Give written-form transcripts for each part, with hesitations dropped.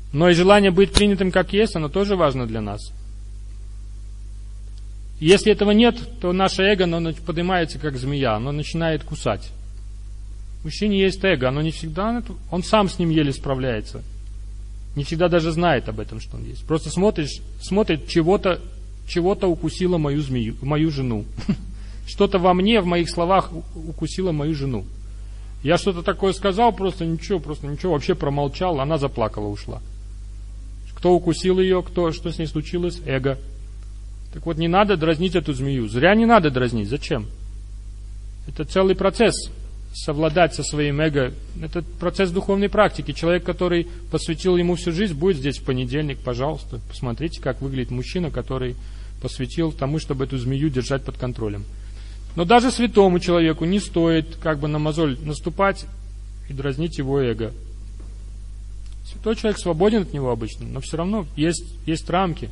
Но и желание быть принятым как есть, оно тоже важно для нас. Если этого нет, то наше эго, оно поднимается как змея, оно начинает кусать. В мужчине есть эго, оно не всегда, он сам с ним еле справляется. Не всегда даже знает об этом, что он есть. Просто смотрит, чего-то укусило мою жену. Что-то во мне, в моих словах укусило мою жену. Я что-то такое сказал, просто ничего, вообще промолчал, она заплакала, ушла. Кто укусил ее, что с ней случилось? Эго. Так вот, не надо дразнить эту змею. Зря не надо дразнить. Зачем? Это целый процесс. Совладать со своим эго. Это процесс духовной практики. Человек, который посвятил ему всю жизнь, будет здесь в понедельник, пожалуйста. Посмотрите, как выглядит мужчина, который посвятил тому, чтобы эту змею держать под контролем. Но даже святому человеку не стоит как бы на мозоль наступать и дразнить его эго. Святой человек свободен от него обычно, но все равно есть рамки.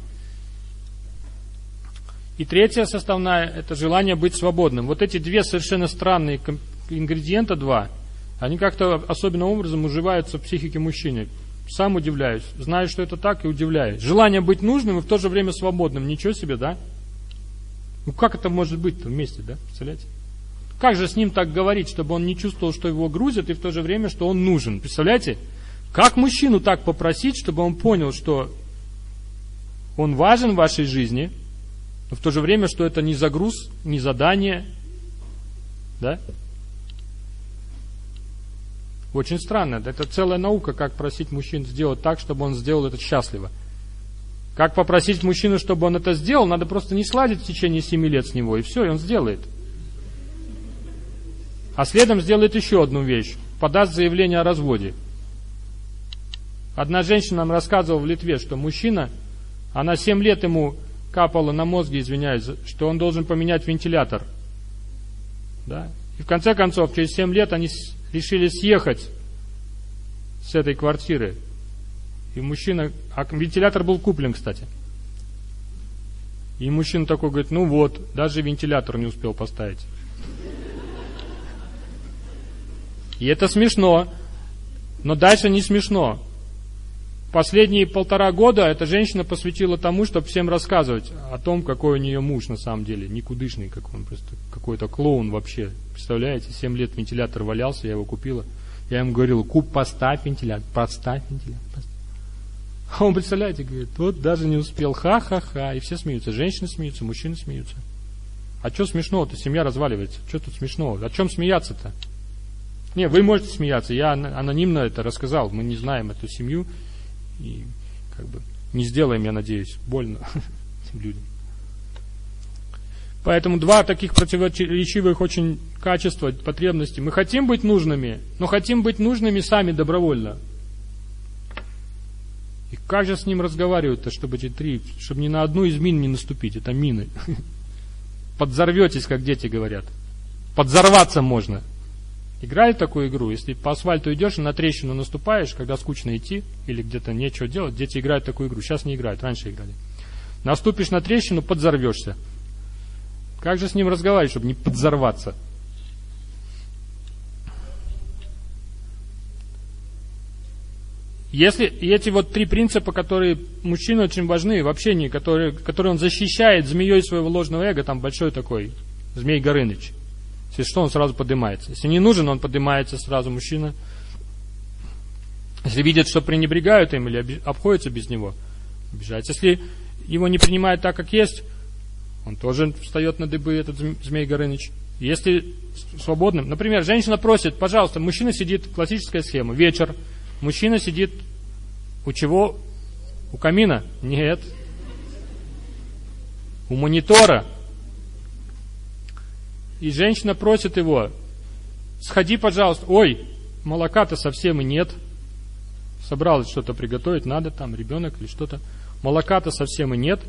И третья составная – это желание быть свободным. Вот эти две совершенно странные ингредиента, они как-то особенным образом уживаются в психике мужчины. Сам удивляюсь. Знаю, что это так, и удивляюсь. Желание быть нужным и в то же время свободным. Ничего себе, да? Ну как это может быть-то вместе, да? Представляете? Как же с ним так говорить, чтобы он не чувствовал, что его грузят, и в то же время, что он нужен? Представляете? Как мужчину так попросить, чтобы он понял, что он важен в вашей жизни, но в то же время, что это не загруз, не задание, да? Очень странно. Это целая наука, как просить мужчин сделать так, чтобы он сделал это счастливо. Как попросить мужчину, чтобы он это сделал, надо просто не сладить в течение 7 лет с него, и все, и он сделает. А следом сделает еще одну вещь. Подаст заявление о разводе. Одна женщина нам рассказывала в Литве, что мужчина, она 7 лет ему капала на мозги, извиняюсь, что он должен поменять вентилятор. Да? И в конце концов, через 7 лет они решили съехать с этой квартиры. И мужчина, а вентилятор был куплен, кстати. И мужчина такой говорит, ну вот, даже вентилятор не успел поставить. И это смешно, но дальше не смешно. Последние 1,5 года эта женщина посвятила тому, чтобы всем рассказывать о том, какой у нее муж на самом деле. Никудышный, как он, просто какой-то клоун вообще. Представляете, 7 лет вентилятор валялся, я его купила. Я ему говорил, поставь вентилятор, поставь вентилятор. А он, представляете, говорит, вот даже не успел, ха-ха-ха. И все смеются, женщины смеются, мужчины смеются. А что смешного-то, семья разваливается, что тут смешного? О чем смеяться-то? Не, вы можете смеяться, я анонимно это рассказал, мы не знаем эту семью. И как бы не сделаем, я надеюсь, больно этим людям. Поэтому 2 таких противоречивых очень качества, потребности. Мы хотим быть нужными, но хотим быть нужными сами добровольно. И как же с ним разговаривать-то, чтобы эти 3, чтобы ни на одну из мин не наступить, это мины. Подзорветесь, как дети говорят. Подзорваться можно. Играли в такую игру? Если по асфальту идешь и на трещину наступаешь, когда скучно идти, или где-то нечего делать, дети играют в такую игру. Сейчас не играют, раньше играли. Наступишь на трещину, подзорвешься. Как же с ним разговаривать, чтобы не подзорваться? Если эти вот 3 принципа, которые мужчине очень важны в общении, которые он защищает змеей своего ложного эго, там большой такой Змей Горыныч. Если что, он сразу поднимается. Если не нужен, он поднимается сразу, мужчина. Если видят, что пренебрегают им или обходятся без него, обижается. Если его не принимают так, как есть, он тоже встает на дыбы, этот Змей Горыныч. Если свободным, например, женщина просит, пожалуйста, мужчина сидит, классическая схема, вечер, мужчина сидит у чего? У камина? Нет. У монитора. И женщина просит его, сходи, пожалуйста. Ой, молока-то совсем и нет. Собралась что-то приготовить, надо там, ребенок или что-то. Молока-то совсем и нет.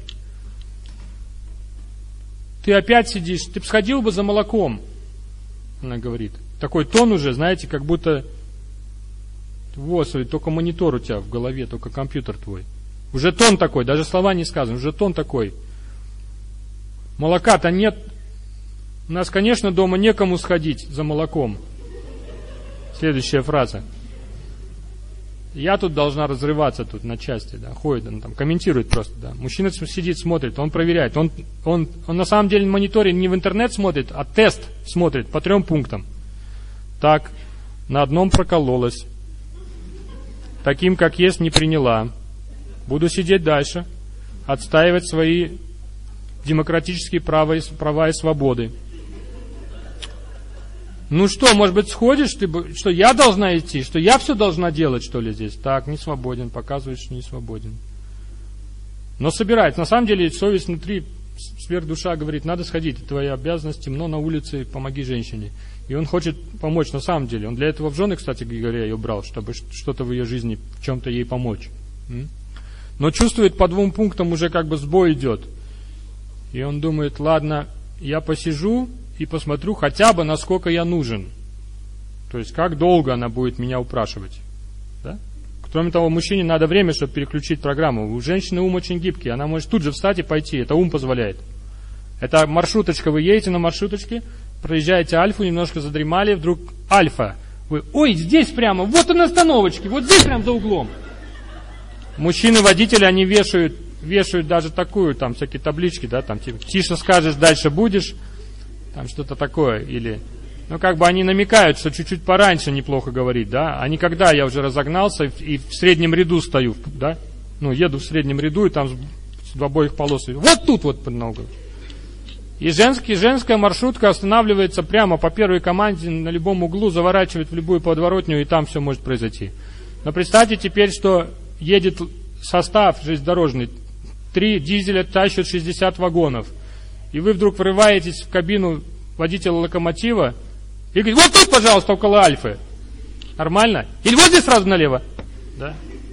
Ты опять сидишь, ты бы сходил бы за молоком. Она говорит. Такой тон уже, знаете, как будто вот, только монитор у тебя в голове, только компьютер твой. Уже тон такой, даже слова не сказаны, уже тон такой. Молока-то нет. У нас, конечно, дома некому сходить за молоком. Следующая фраза. Я тут должна разрываться тут на части, да, ходит, он там комментирует просто, да. Мужчина сидит, смотрит, он проверяет. Он на самом деле мониторе не в интернет смотрит, а тест смотрит по 3 пунктам. Так, на одном прокололась. Таким, как есть, не приняла. Буду сидеть дальше, отстаивать свои демократические права и свободы. Ну что, может быть, сходишь, что я должна идти, что я все должна делать, что ли, здесь? Так, не свободен, показываешь, что не свободен. Но собирает. На самом деле, совесть внутри, сверхдуша говорит, надо сходить, это твоя обязанность, темно на улице, помоги женщине. И он хочет помочь на самом деле. Он для этого в жены, кстати говоря, ее брал, чтобы что-то в ее жизни, в чем-то ей помочь. Но чувствует, по 2 пунктам уже как бы сбой идет. И он думает, ладно, я посижу и посмотрю хотя бы, насколько я нужен. То есть, как долго она будет меня упрашивать. Да? Кроме того, мужчине надо время, чтобы переключить программу. У женщины ум очень гибкий. Она может тут же встать и пойти. Это ум позволяет. Это маршруточка. Вы едете на маршруточке, проезжаете Альфу, немножко задремали, вдруг Альфа. Вы, ой, здесь прямо, вот он на остановочке, вот здесь прямо за углом. Мужчины-водители, они вешают даже такую, там, всякие таблички, да, там, типа, тише скажешь, дальше будешь. Там что-то такое, или... Ну, как бы они намекают, что чуть-чуть пораньше неплохо говорить, да, а не когда я уже разогнался и в среднем ряду стою, да, ну, еду в среднем ряду, и там с обоих полос, вот тут вот под ногу. И женская маршрутка останавливается прямо по первой команде на любом углу, заворачивает в любую подворотню, и там все может произойти. Но представьте теперь, что едет состав железнодорожный, 3 дизеля тащат 60 вагонов. И вы вдруг врываетесь в кабину водителя локомотива и говорите, вот тут, пожалуйста, около Альфы. Нормально? Или вот здесь сразу налево. Да?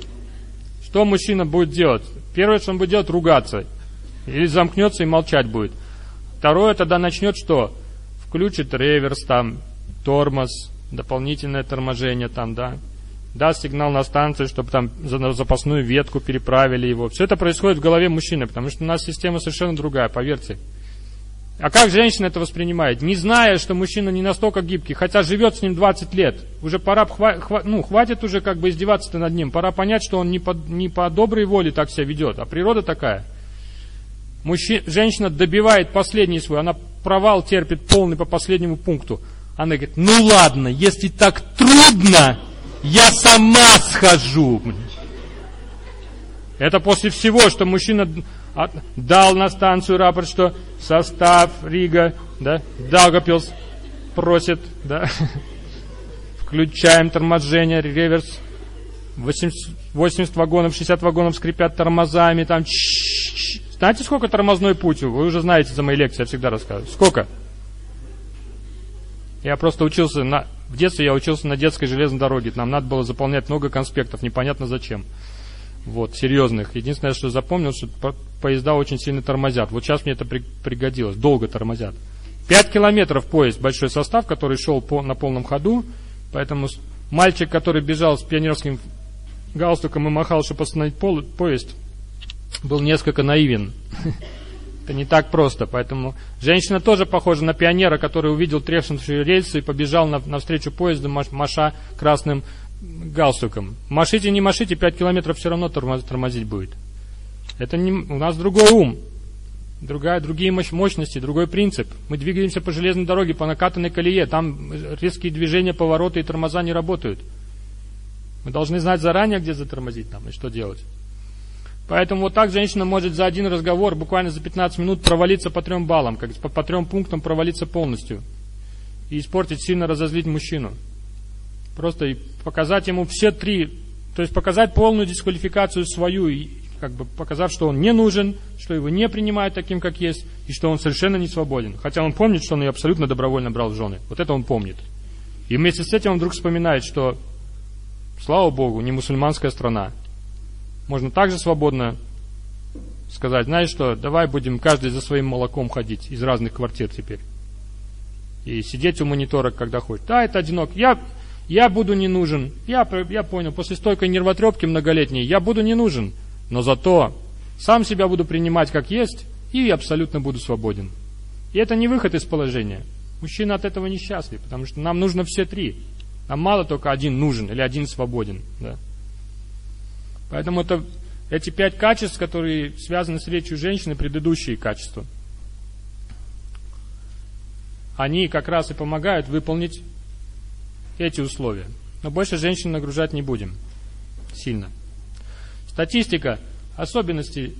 Что мужчина будет делать? Первое, что он будет делать, ругаться. Или замкнется и молчать будет. Второе, тогда начнет что? Включит реверс, там, тормоз, дополнительное торможение, там, да. Даст сигнал на станцию, чтобы там за запасную ветку переправили его. Все это происходит в голове мужчины, потому что у нас система совершенно другая, поверьте. А как женщина это воспринимает? Не зная, что мужчина не настолько гибкий, хотя живет с ним 20 лет. Уже пора, хватит уже как бы издеваться над ним. Пора понять, что он не по доброй воле так себя ведет, а природа такая. Женщина добивает последний свой, она провал терпит полный по последнему пункту. Она говорит, ну ладно, если так трудно, я сама схожу. Это после всего, что мужчина дал на станцию рапорт, что состав Рига, да, Даугавпилс просит, да, включаем торможение, реверс, 80 вагонов, 60 вагонов скрипят тормозами, там, знаете, сколько тормозной путь? Вы уже знаете, за мои лекции я всегда рассказываю. Сколько? Я просто учился, в детстве я учился на детской железной дороге, нам надо было заполнять много конспектов, непонятно зачем. Вот, серьезных. Единственное, что запомнил, что поезда очень сильно тормозят. Вот сейчас мне это пригодилось. Долго тормозят. 5 километров поезд, большой состав, который шел на полном ходу. Поэтому мальчик, который бежал с пионерским галстуком и махал, чтобы остановить поезд, был несколько наивен. Это не так просто. Поэтому женщина тоже похожа на пионера, который увидел треснувшие рельсы и побежал навстречу поезду, маша красным галстуком. Машите, не машите, 5 километров все равно тормозить будет. Это не, у нас другой ум, другие мощности, другой принцип. Мы двигаемся по железной дороге, по накатанной колее. Там резкие движения, повороты и тормоза не работают. Мы должны знать заранее, где затормозить там и что делать. Поэтому вот так женщина может за один разговор, буквально за 15 минут, провалиться по 3 баллам, как по 3 пунктам провалиться полностью. И испортить, сильно разозлить мужчину. Просто и показать ему все 3, то есть показать полную дисквалификацию свою, и как бы показав, что он не нужен, что его не принимают таким, как есть, и что он совершенно не свободен. Хотя он помнит, что он ее абсолютно добровольно брал в жены. Вот это он помнит. И вместе с этим он вдруг вспоминает, что, слава Богу, не мусульманская страна. Можно также свободно сказать, знаешь что, давай будем каждый за своим молоком ходить из разных квартир теперь. И сидеть у монитора, когда хочешь. Да, это одинок. Я буду не нужен. Я понял, после стойкой нервотрепки многолетней я буду не нужен. Но зато сам себя буду принимать как есть и абсолютно буду свободен. И это не выход из положения. Мужчина от этого несчастлив, потому что нам нужно все 3. Нам мало только один нужен или один свободен. Да? Поэтому эти 5 качеств, которые связаны с речью женщины, предыдущие качества, они как раз и помогают выполнить эти условия. Но больше женщин нагружать не будем сильно. Статистика особенностей,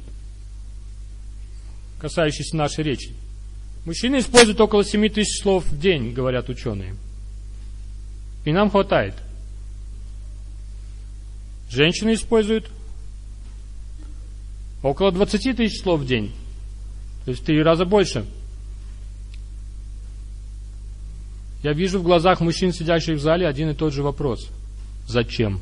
касающиеся нашей речи. Мужчины используют около 7 тысяч слов в день, говорят ученые. И нам хватает. Женщины используют около 20 тысяч слов в день. То есть в 3 раза больше. Я вижу в глазах мужчин, сидящих в зале, один и тот же вопрос. Зачем?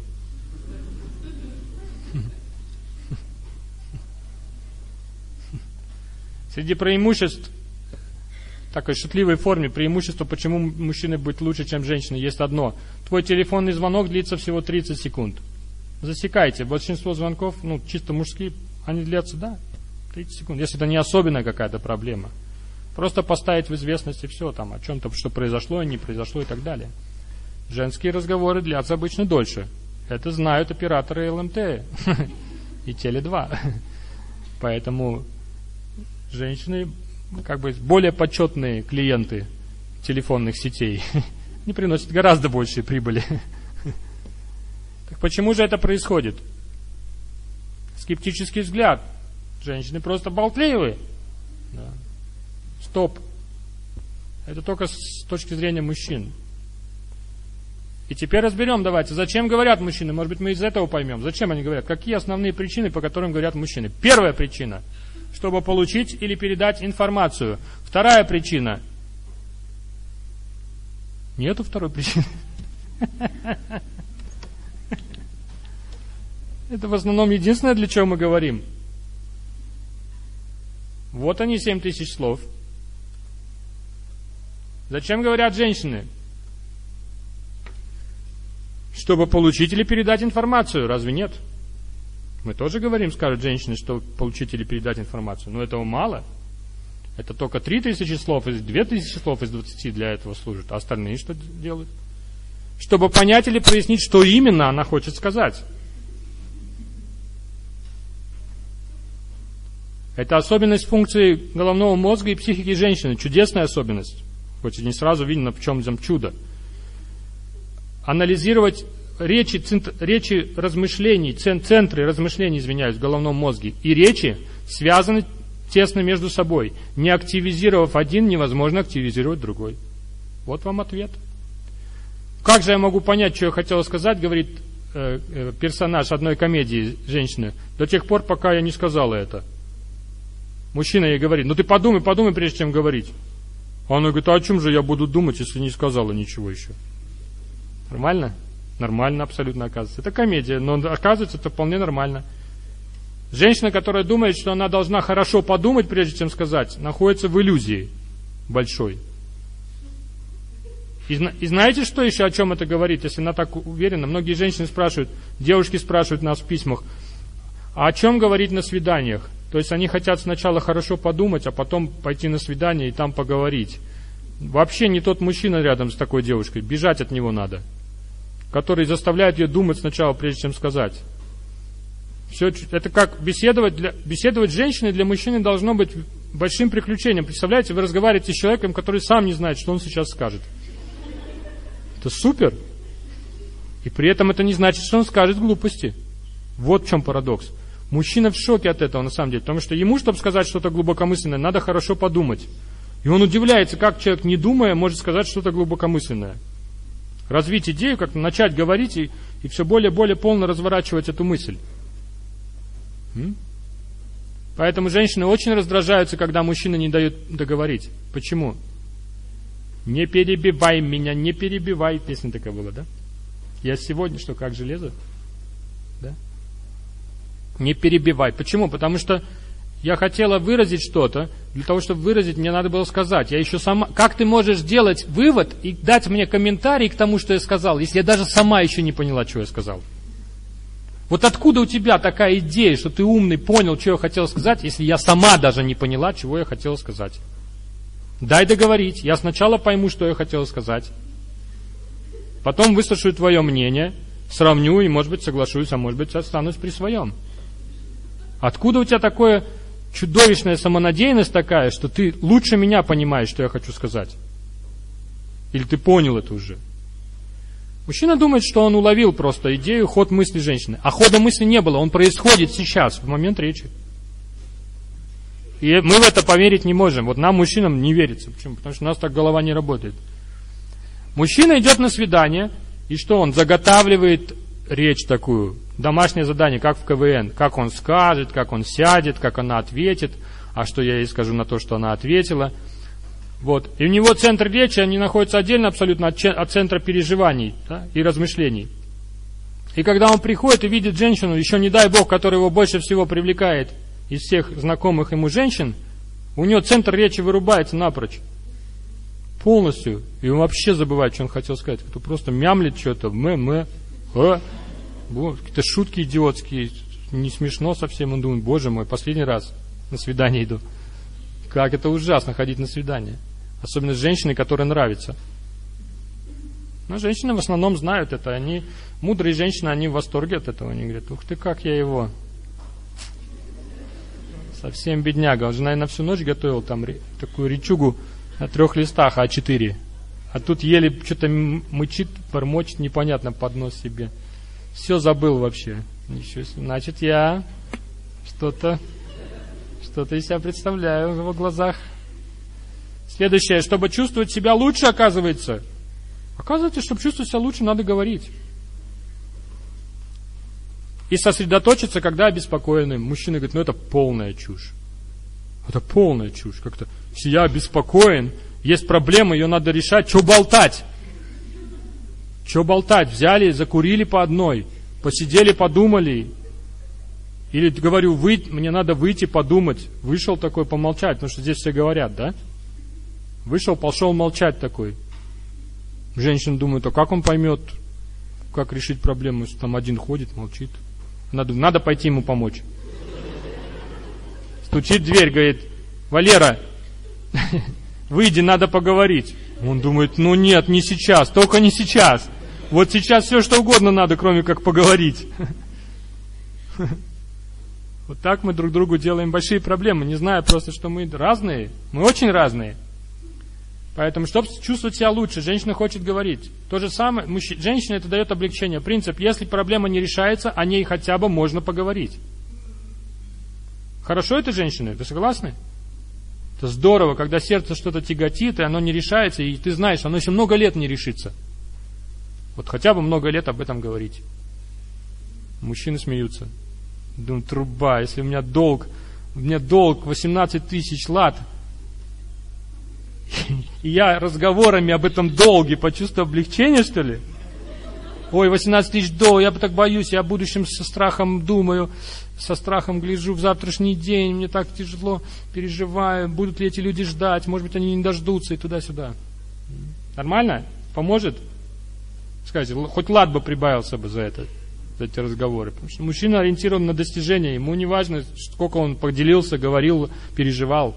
Среди преимуществ, в такой шутливой форме, преимущество, почему мужчина будет лучше, чем женщина, есть одно. Твой телефонный звонок длится всего 30 секунд. Засекайте. Большинство звонков, чисто мужские, они длятся, 30 секунд. Если это не особенная какая-то проблема. Просто поставить в известность и все, там, о чем-то, что произошло, не произошло и так далее. Женские разговоры длятся обычно дольше. Это знают операторы ЛМТ и Теле2. Поэтому женщины, более почетные клиенты телефонных сетей, не приносят гораздо большей прибыли. Так почему же это происходит? Скептический взгляд. Женщины просто болтливые. Да. Стоп. Это только с точки зрения мужчин. И теперь разберем, давайте, зачем говорят мужчины. Может быть, мы из этого поймем. Зачем они говорят? Какие основные причины, по которым говорят мужчины? Первая причина. Чтобы получить или передать информацию. Вторая причина. Нету второй причины. Это в основном единственное, для чего мы говорим. Вот они, 7 тысяч слов. Зачем говорят женщины? Чтобы получить или передать информацию. Разве нет? Мы тоже говорим, скажут женщины, чтобы получить или передать информацию. Но этого мало. Это только 3000 слов, 2000 слов из 20 для этого служат. А остальные что делают? Чтобы понять или прояснить, что именно она хочет сказать. Это особенность функции головного мозга и психики женщины. Чудесная особенность. Хоть и не сразу видно, в чем там чудо. Анализировать речи размышлений, центры размышлений, в головном мозге, и речи связаны тесно между собой. Не активизировав один, невозможно активизировать другой. Вот вам ответ. Как же я могу понять, что я хотела сказать, говорит персонаж одной комедии женщины, до тех пор, пока я не сказала это. Мужчина ей говорит, ты подумай, прежде чем говорить. А она говорит, а о чем же я буду думать, если не сказала ничего еще? Нормально? Нормально абсолютно оказывается. Это комедия, но оказывается, это вполне нормально. Женщина, которая думает, что она должна хорошо подумать, прежде чем сказать, находится в иллюзии большой. И знаете, что еще, о чем это говорит, если она так уверена? Многие женщины спрашивают, девушки спрашивают нас в письмах, а о чем говорить на свиданиях? То есть они хотят сначала хорошо подумать, а потом пойти на свидание и там поговорить. Вообще не тот мужчина рядом с такой девушкой, бежать от него надо. Который заставляет ее думать сначала, прежде чем сказать. Все, это как беседовать с женщиной для мужчины должно быть большим приключением. Представляете, вы разговариваете с человеком, который сам не знает, что он сейчас скажет. Это супер. И при этом это не значит, что он скажет глупости. Вот в чем парадокс. Мужчина в шоке от этого, на самом деле. Потому что ему, чтобы сказать что-то глубокомысленное, надо хорошо подумать. И он удивляется, как человек, не думая, может сказать что-то глубокомысленное. Развить идею, как начать говорить и все более и более полно разворачивать эту мысль. Поэтому женщины очень раздражаются, когда мужчина не дает договорить. Почему? Не перебивай меня, не перебивай. Песня такая была, да? Я сегодня что, как железо? Да? Не перебивай. Почему? Потому что я хотела выразить что-то. Для того, чтобы выразить, мне надо было сказать. Я еще сама... Как ты можешь сделать вывод и дать мне комментарий к тому, что я сказал, если я даже сама еще не поняла, что я сказал? Вот откуда у тебя такая идея, что ты умный, понял, что я хотел сказать, если я сама даже не поняла, чего я хотела сказать? Дай договорить. Я сначала пойму, что я хотела сказать. Потом выслушаю твое мнение. сравню и, может быть, соглашусь, а может быть, останусь при своем. Откуда у тебя такое чудовищная самонадеянность такая, что ты лучше меня понимаешь, что я хочу сказать? Или ты понял это уже? Мужчина думает, что он уловил просто идею, ход мысли женщины. А хода мысли не было, он происходит сейчас, в момент речи. И мы в это поверить не можем. Вот нам, мужчинам, не верится. Почему? Потому что у нас так голова не работает. Мужчина идет на свидание, и что он? Заготавливает речь такую, домашнее задание, как в КВН. Как он скажет, как он сядет, как она ответит, а что я ей скажу на то, что она ответила. Вот. И у него центр речи, они находятся отдельно абсолютно от центра переживаний, да, и размышлений. И когда он приходит и видит женщину, еще не дай Бог, которая его больше всего привлекает из всех знакомых ему женщин, у него центр речи вырубается напрочь. Полностью. И он вообще забывает, что он хотел сказать. Кто просто мямлит что-то, какие-то шутки идиотские, не смешно совсем. Он думает, боже мой, последний раз на свидание иду. Как это ужасно ходить на свидание. Особенно с женщиной, которой нравится. Но женщины в основном знают это. Они, мудрые женщины, они в восторге от этого. Они говорят, ух ты, как я его. Совсем бедняга. Он же, наверное, всю ночь готовил там такую речугу на 3 листах А4. А тут еле что-то мычит, бормочет непонятно под нос себе. Все забыл вообще. Ничего себе. Значит, я что-то из себя представляю в его глазах. Следующее, чтобы чувствовать себя лучше, оказывается, чтобы чувствовать себя лучше, надо говорить. И сосредоточиться, когда обеспокоены. Мужчина говорит, это полная чушь. Это полная чушь. Как-то, если я обеспокоен, есть проблема, ее надо решать. Че болтать? Че болтать? Взяли, закурили по одной, посидели, подумали. Или говорю, мне надо выйти подумать. Вышел такой помолчать, потому что здесь все говорят, да? Вышел, пошел молчать такой. Женщина думает, а как он поймет, как решить проблему, если там один ходит, молчит. Надо пойти ему помочь. Стучит в дверь, говорит, Валера, выйди, надо поговорить. Он думает, нет, не сейчас, только не сейчас. Вот сейчас все, что угодно надо, кроме как поговорить. Вот так мы друг другу делаем большие проблемы, не зная просто, что мы разные, мы очень разные. Поэтому, чтобы чувствовать себя лучше, женщина хочет говорить. То же самое, женщине это дает облегчение. Принцип, если проблема не решается, о ней хотя бы можно поговорить. Хорошо это, женщины? Вы согласны? Это здорово, когда сердце что-то тяготит, и оно не решается, и ты знаешь, оно еще много лет не решится. Вот хотя бы много лет об этом говорить. Мужчины смеются. Думаю, труба, если у меня долг 18 тысяч лат, и я разговорами об этом долге почувствую облегчение, что ли? Ой, 18 тысяч долг, я так боюсь, я о будущем со страхом думаю, со страхом гляжу в завтрашний день, мне так тяжело, переживаю, будут ли эти люди ждать, может быть, они не дождутся и туда-сюда. Нормально? Поможет? Скажите, хоть лад бы прибавился бы за эти разговоры. Потому что мужчина ориентирован на достижения, ему не важно, сколько он поделился, говорил, переживал.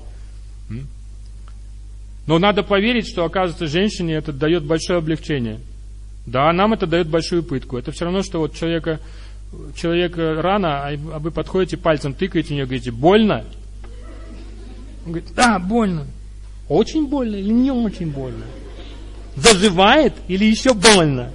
Но надо поверить, что, оказывается, женщине это дает большое облегчение. Да, нам это дает большую пытку. Это все равно, что вот человека рана, а вы подходите пальцем, тыкаете в нее, говорите, больно? Он говорит, да, больно. Очень больно или не очень больно? Заживает или еще больно?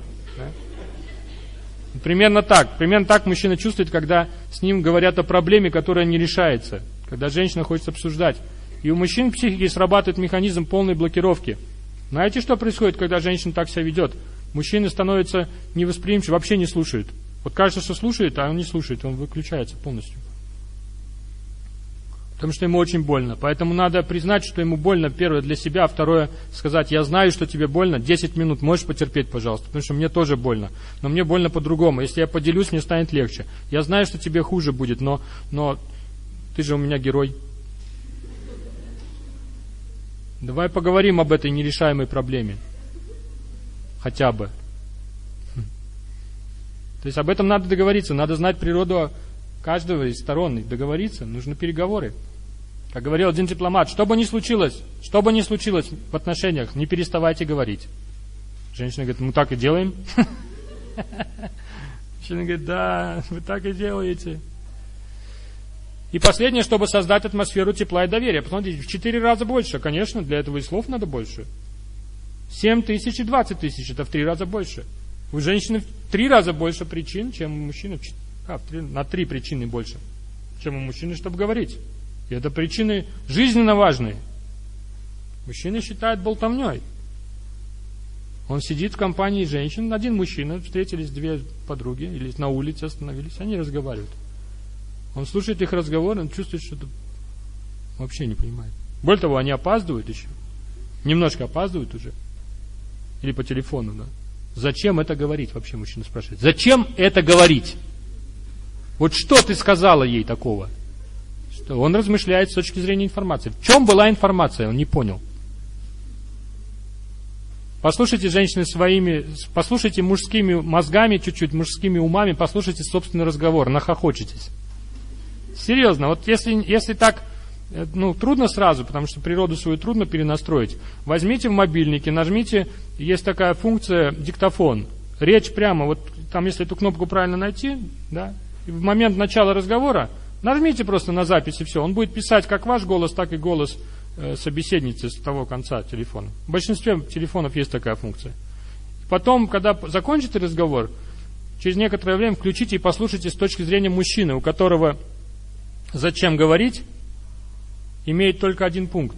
Да? Примерно так мужчина чувствует, когда с ним говорят о проблеме, которая не решается. Когда женщина хочет обсуждать. И у мужчин в психике срабатывает механизм полной блокировки. Знаете, что происходит, когда женщина так себя ведет? Мужчины становятся невосприимчивы, вообще не слушают. Вот кажется, что слушает, а он не слушает, он выключается полностью. Потому что ему очень больно. Поэтому надо признать, что ему больно, первое, для себя, а второе, сказать, я знаю, что тебе больно, 10 минут можешь потерпеть, пожалуйста, потому что мне тоже больно. Но мне больно по-другому. Если я поделюсь, мне станет легче. Я знаю, что тебе хуже будет, но ты же у меня герой. Давай поговорим об этой нерешаемой проблеме. Хотя бы. То есть об этом надо договориться. Надо знать природу каждого из сторон. И договориться. Нужны переговоры. Как говорил один дипломат, что бы ни случилось в отношениях, не переставайте говорить. Женщина говорит, мы так и делаем. Мужчина говорит, да, вы так и делаете. И последнее, чтобы создать атмосферу тепла и доверия. Посмотрите, в 4 раза больше. Конечно, для этого и слов надо больше. 7 тысяч и 20 тысяч, это в 3 раза больше. У женщины в 3 раза больше причин, чем у мужчины. На 3 причины больше, чем у мужчины, чтобы говорить. И это причины жизненно важные. Мужчина считает болтовней. Он сидит в компании женщин, один мужчина, встретились 2 подруги, или на улице остановились, они разговаривают. Он слушает их разговор, он чувствует, что вообще не понимает. Более того, они опаздывают еще. Немножко опаздывают уже. Или по телефону, да. Зачем это говорить, вообще мужчина спрашивает. Зачем это говорить? Вот что ты сказала ей такого? Что он размышляет с точки зрения информации. В чем была информация, он не понял. Послушайте, женщины, послушайте мужскими мозгами, чуть-чуть мужскими умами, послушайте собственный разговор, нахохочетесь. Серьезно, вот если так, трудно сразу, потому что природу свою трудно перенастроить. Возьмите в мобильнике, нажмите, есть такая функция диктофон. Речь прямо, вот там, если эту кнопку правильно найти, да, и в момент начала разговора нажмите просто на запись и все. Он будет писать как ваш голос, так и голос собеседницы с того конца телефона. В большинстве телефонов есть такая функция. Потом, когда закончите разговор, через некоторое время включите и послушайте с точки зрения мужчины, у которого зачем говорить имеет только один пункт.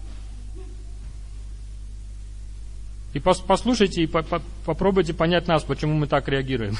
И послушайте и попробуйте понять нас, почему мы так реагируем.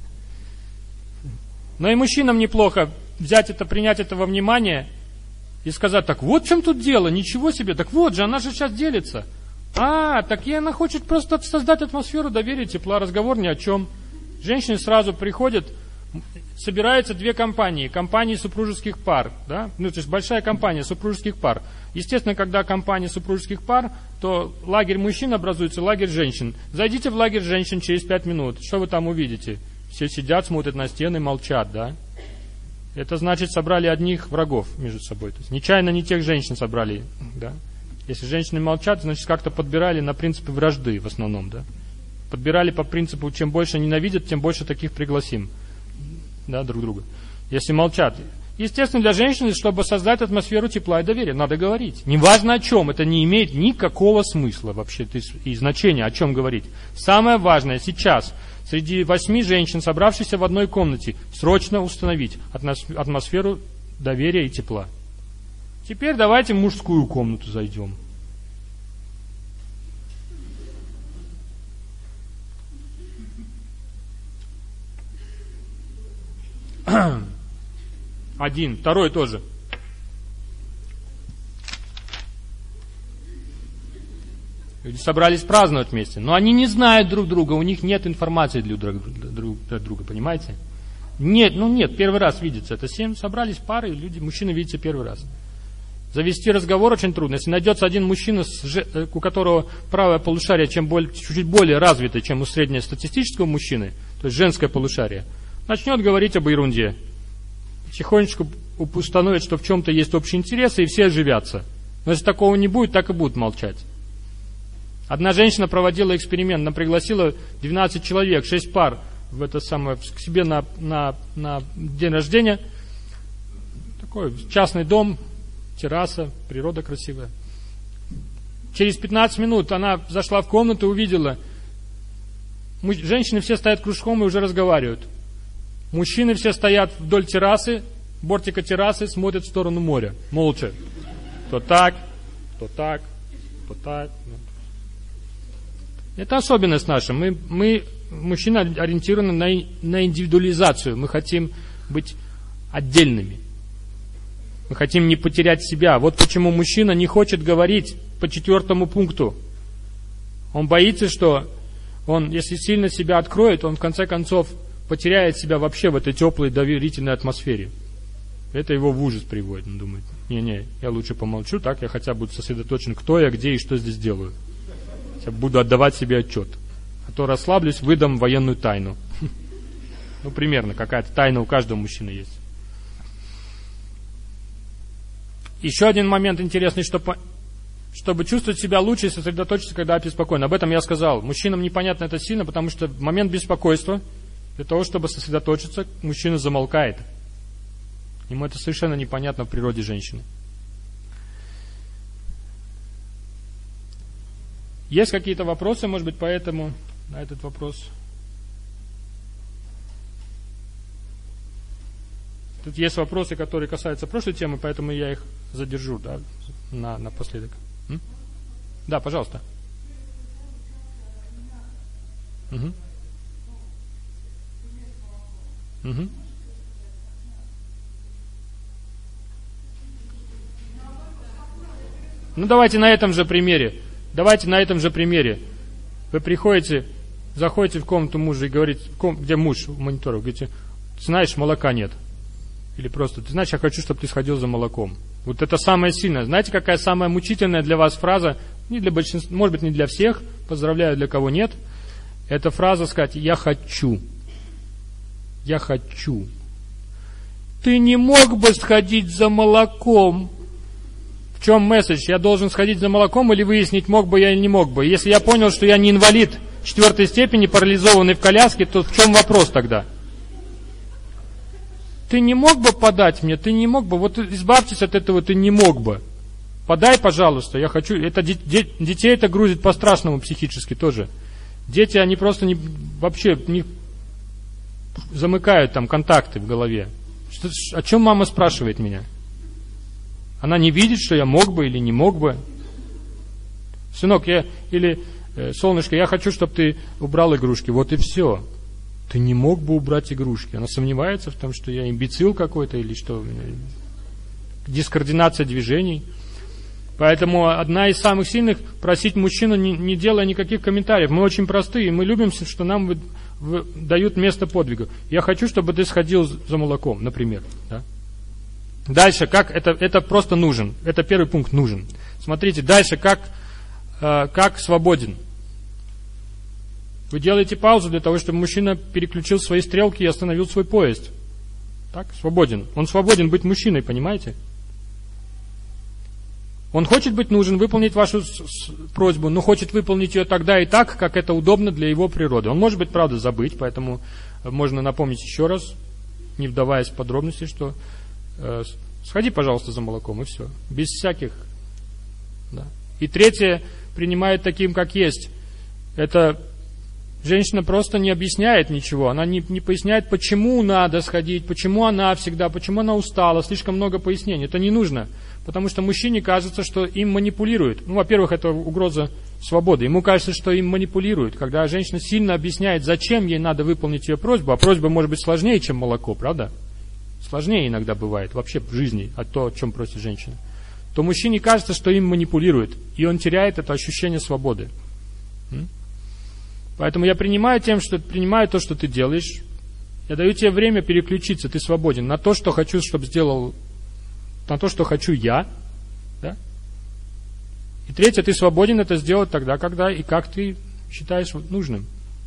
Но и мужчинам неплохо принять это во внимание и сказать, так вот в чем тут дело, ничего себе, так вот же, она же сейчас делится. Так и она хочет просто создать атмосферу доверия, тепла, разговор ни о чем. Женщины сразу приходят, собираются 2 компании супружеских пар, да? То есть большая компания супружеских пар. Естественно, когда компания супружеских пар, то лагерь мужчин образуется, лагерь женщин. Зайдите в лагерь женщин через 5 минут, что вы там увидите? Все сидят, смотрят на стены, молчат, да? Это значит, собрали одних врагов между собой. То есть нечаянно не тех женщин собрали, да? Если женщины молчат, значит, как-то подбирали на принципе вражды в основном, да? Подбирали по принципу, чем больше ненавидят, тем больше таких пригласим, да, друг друга. Если молчат. Естественно, для женщины, чтобы создать атмосферу тепла и доверия, надо говорить. Неважно о чем, это не имеет никакого смысла вообще и значения, о чем говорить. Самое важное сейчас, среди 8 женщин, собравшихся в одной комнате, срочно установить атмосферу доверия и тепла. Теперь давайте в мужскую комнату зайдем. Один, второй тоже. Люди собрались праздновать вместе, но они не знают друг друга, у них нет информации друг друга, понимаете? Нет, первый раз видятся. Это 7 собрались пары, люди, мужчины видятся первый раз. Завести разговор очень трудно. Если найдется один мужчина, у которого правое полушарие чуть более развито, чем у среднестатистического мужчины, то есть женское полушарие, начнет говорить об ерунде. Тихонечко установит, что в чем-то есть общие интересы, и все оживятся. Но если такого не будет, так и будут молчать. Одна женщина проводила эксперимент, она пригласила 12 человек, 6 пар к себе на день рождения. Такой частный дом, терраса, природа красивая. Через 15 минут она зашла в комнату и увидела, женщины все стоят кружком и уже разговаривают. Мужчины все стоят вдоль террасы, бортика террасы, смотрят в сторону моря, молча. То так, то так, то так. Это особенность наша. Мы мужчины, ориентированы на индивидуализацию. Мы хотим быть отдельными. Мы хотим не потерять себя. Вот почему мужчина не хочет говорить по 4 пункту. Он боится, что если сильно себя откроет, он в конце концов потеряет себя вообще в этой теплой, доверительной атмосфере. Это его в ужас приводит. Он думает, не, я лучше помолчу, так я хотя бы буду сосредоточен, кто я, где и что здесь делаю. Я буду отдавать себе отчет. А то расслаблюсь, выдам военную тайну. Примерно, какая-то тайна у каждого мужчины есть. Еще один момент интересный, чтобы чувствовать себя лучше и сосредоточиться, когда обеспокоен. Об этом я сказал. Мужчинам непонятно это сильно, потому что в момент беспокойства Для того, чтобы сосредоточиться, мужчина замолкает. Ему это совершенно непонятно в природе женщины. Есть какие-то вопросы, может быть, поэтому на этот вопрос? Тут есть вопросы, которые касаются прошлой темы, поэтому я их задержу, да, напоследок. Да, пожалуйста. Угу. Угу. Ну, давайте на этом же примере. Вы приходите, заходите в комнату мужа и говорите, где муж в мониторе, говорите, знаешь, молока нет. Или просто, ты знаешь, я хочу, чтобы ты сходил за молоком. Вот это самое сильное. Знаете, какая самая мучительная для вас фраза? Не для большинства, может быть, не для всех. Поздравляю, для кого нет. Это фраза сказать, я хочу. Я хочу. Ты не мог бы сходить за молоком? В чем месседж? Я должен сходить за молоком или выяснить, мог бы я или не мог бы? Если я понял, что я не инвалид 4 степени, парализованный в коляске, то в чем вопрос тогда? Ты не мог бы подать мне? Ты не мог бы? Вот избавьтесь от этого, ты не мог бы. Подай, пожалуйста, я хочу. Это детей это грузит по-страшному психически тоже. Дети, они просто вообще не замыкают там контакты в голове. О чем мама спрашивает меня? Она не видит, что я мог бы или не мог бы. Сынок, солнышко, я хочу, чтобы ты убрал игрушки. Вот и все. Ты не мог бы убрать игрушки. Она сомневается в том, что я имбецил какой-то или что. Дискоординация движений. Поэтому одна из самых сильных – просить мужчину, не делая никаких комментариев. Мы очень простые, мы любим, что нам дают место подвига. Я хочу, чтобы ты сходил за молоком, например. Да? Дальше, как это просто нужен. Это первый пункт нужен. Смотрите, дальше, как свободен. Вы делаете паузу для того, чтобы мужчина переключил свои стрелки и остановил свой поезд. Так, свободен. Он свободен быть мужчиной, понимаете? Он хочет быть нужен, выполнить вашу просьбу, но хочет выполнить ее тогда и так, как это удобно для его природы. Он может быть, правда, забыть, поэтому можно напомнить еще раз, не вдаваясь в подробности, что сходи, пожалуйста, за молоком, и все. Без всяких. Да. И третье, принимает таким, как есть. Это женщина просто не объясняет ничего, она не поясняет, почему надо сходить, почему она устала, слишком много пояснений. Это не нужно, потому что мужчине кажется, что им манипулируют. Ну, во-первых, это угроза свободы. Ему кажется, что им манипулируют. Когда женщина сильно объясняет, зачем ей надо выполнить ее просьбу, а просьба может быть сложнее, чем молоко, правда? Сложнее иногда бывает вообще в жизни, о чем просит женщина. То мужчине кажется, что им манипулируют, и он теряет это ощущение свободы. Поэтому я принимаю то, что ты делаешь. Я даю тебе время переключиться, ты свободен на то, что хочу, чтобы сделал, на то, что хочу я. Да? И третье, ты свободен это сделать тогда, когда и как ты считаешь нужным.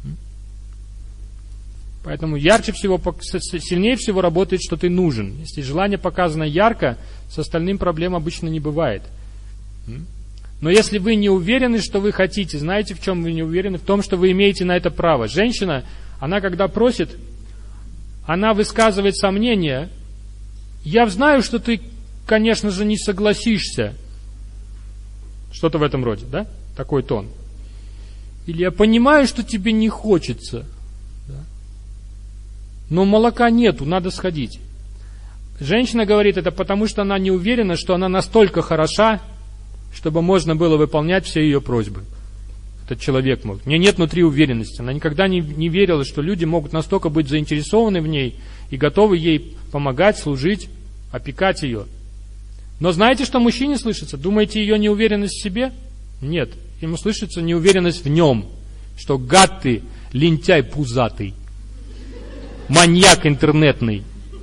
Поэтому ярче всего, сильнее всего работает, что ты нужен. Если желание показано ярко, с остальным проблем обычно не бывает. Но если вы не уверены, что вы хотите, знаете, в чем вы не уверены? В том, что вы имеете на это право. Женщина, она когда просит, она высказывает сомнения. Я знаю, что ты, конечно же, не согласишься. Что-то в этом роде, да? Такой тон. Или я понимаю, что тебе не хочется. Да? Но молока нету, надо сходить. Женщина говорит это потому, что она не уверена, что она настолько хороша, чтобы можно было выполнять все ее просьбы. Этот человек может. У нее нет внутри уверенности. Она никогда не верила, что люди могут настолько быть заинтересованы в ней и готовы ей помогать, служить, опекать ее. Но знаете, что мужчине слышится? Думаете, ее неуверенность в себе? Нет. Ему слышится неуверенность в нем. Что гад ты, лентяй пузатый, маньяк интернетный.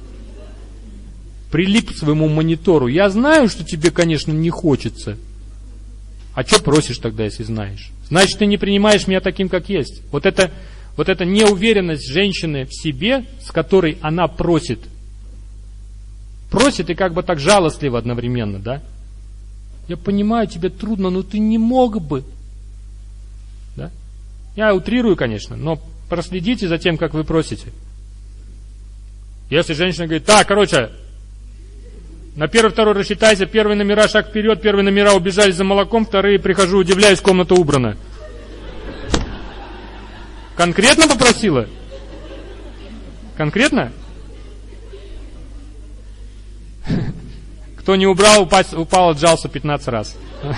Прилип к своему монитору. Я знаю, что тебе, конечно, не хочется. А что просишь тогда, если знаешь? Значит, ты не принимаешь меня таким, как есть. Вот эта неуверенность женщины в себе, с которой она просит. Просит и как бы так жалостливо одновременно, да? Я понимаю, тебе трудно, но ты не мог бы. Да? Я утрирую, конечно, но проследите за тем, как вы просите. Если женщина говорит, так, короче, на первый, второй рассчитайся, первые номера шаг вперед, первые номера убежали за молоком, вторые прихожу, удивляюсь, комната убрана. Конкретно попросила? Конкретно? Кто не убрал, упал, отжался 15 раз.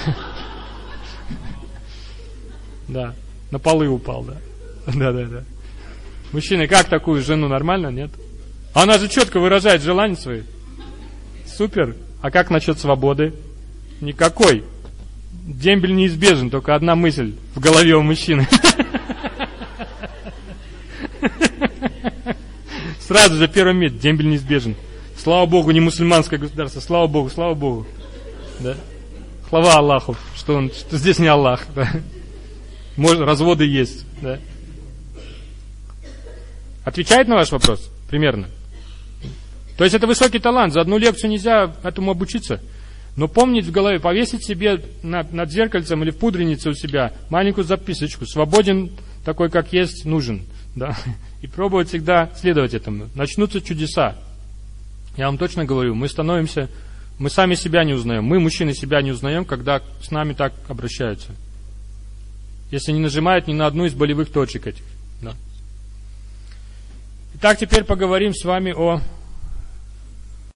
Да, на полы упал, да. Да. Мужчины, как такую жену, нормально, нет? Она же четко выражает желания свои. Супер. А как насчет свободы? Никакой. Дембель неизбежен, только одна мысль в голове у мужчины. Сразу же первый месяц, дембель неизбежен. Слава Богу, не мусульманское государство, слава Богу. Да? Слава Аллаху, что здесь не Аллах. Да? Может, разводы есть. Да? Отвечает на ваш вопрос? Примерно. То есть это высокий талант, за одну лекцию нельзя этому обучиться. Но помнить в голове, повесить себе над зеркальцем или в пудренице у себя маленькую записочку. Свободен такой, как есть, нужен. Да? И пробовать всегда следовать этому. Начнутся чудеса. Я вам точно говорю, мы сами себя не узнаем. Мы, мужчины, себя не узнаем, когда с нами так обращаются. Если не нажимают ни на одну из болевых точек этих. Да. Итак, теперь поговорим с вами о